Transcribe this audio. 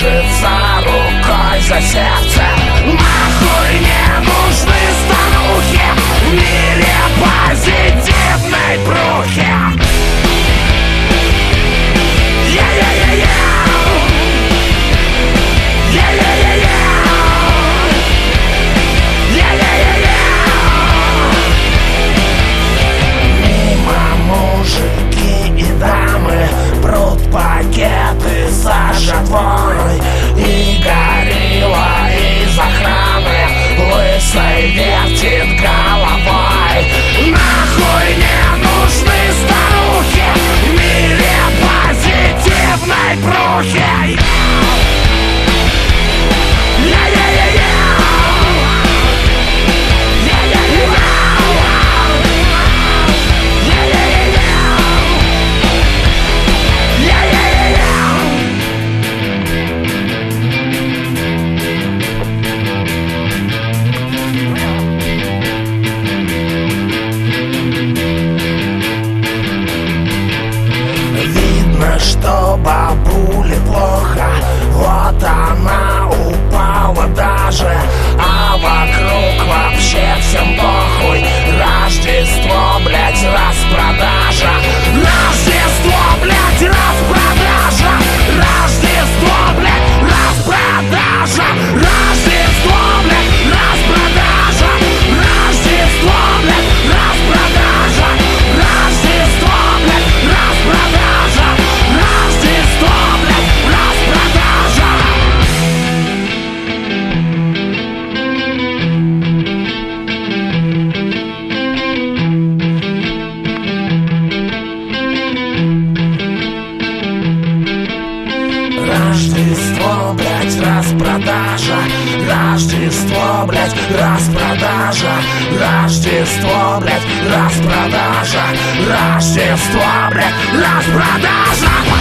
держится рукой за сердце. Нахуй не нужны старухи в мире позитивной брухи. Мужики и дамы прут пакеты за жатвой, и горилла из охраны лысой вертит головой. Нахуй не нужны старухи в мире позитивной брухи. Что бабуле плохо, вот она упала даже, а вокруг вообще всем похуй. Рождество, блять, распродажа. Рождество, блять, распродажа. Рождество, блять, распродажа. Рождество, блять, распродажа. Рождество, блять, распродажа. Рождество, блять, распродажа. Рождество, блять, распродажа. Рождество, блять, распродажа. Рождество, блять, распродажа. Рождество, блять, распродажа. Рождество, блять, распродажа.